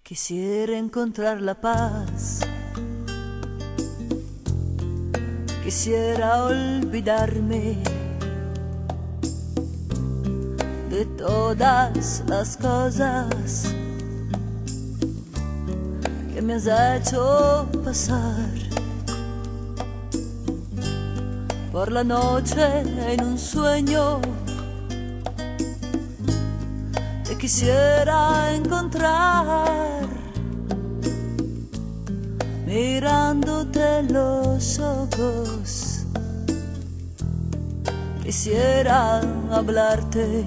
Quisiera encontrar la paz, quisiera olvidarme de todas las cosas que me has hecho pasar por la noche en un sueño. Te quisiera encontrar mirándote los ojos. Quisiera hablarte,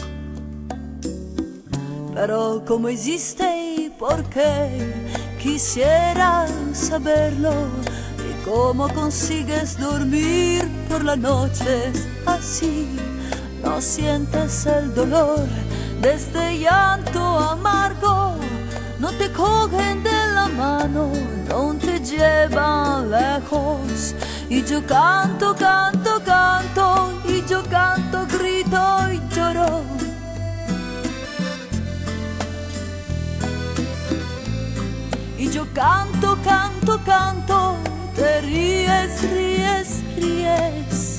pero ¿cómo existe y por qué? Quisiera saberlo. ¿Y cómo consigues dormir por las noches así? No sientes el dolor de este llanto amargo, no te cogen de la mano, no te llevan lejos. Y yo canto, canto, canto, y yo canto, grito y lloro. Y yo canto, canto, canto, te ríes, ríes, ríes.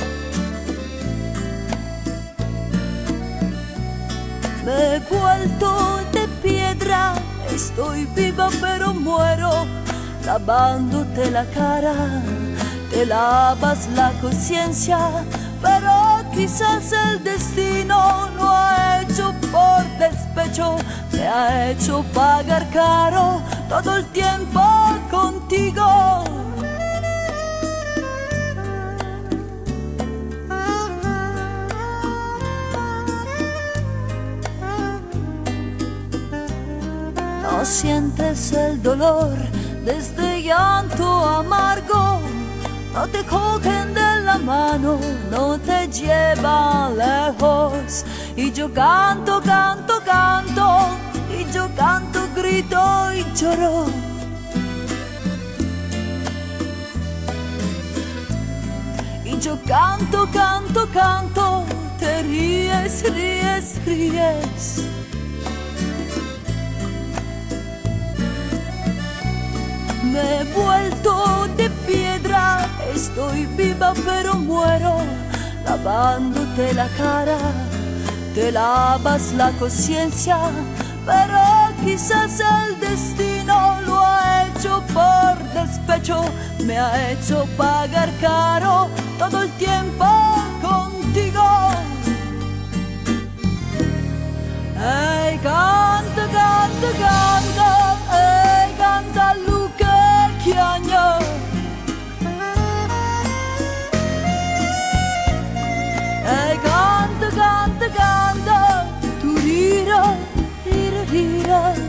Me he vuelto de piedra, estoy viva pero muero. Lavándote la cara, te lavas la conciencia, pero quizás el destino lo ha hecho por despecho. Me ha hecho pagar caro todo el tiempo contigo. No sientes el dolor de este llanto amargo, no te cogen de la mano, no te llevan lejos. Y yo canto, canto, canto, y yo canto, grito y lloro. Y yo canto, canto, canto, te ríes, ríes, ríes. Me he vuelto de piedra, estoy viva pero muero. Lavándote la cara, te lavas la conciencia, pero quizás el destino lo ha hecho por despecho. Me ha hecho pagar caro todo el tiempo contigo. Hey, canta, canta, canta, hey, canta Chiagno. E canta, canta, canta, tu rira, rira, rira.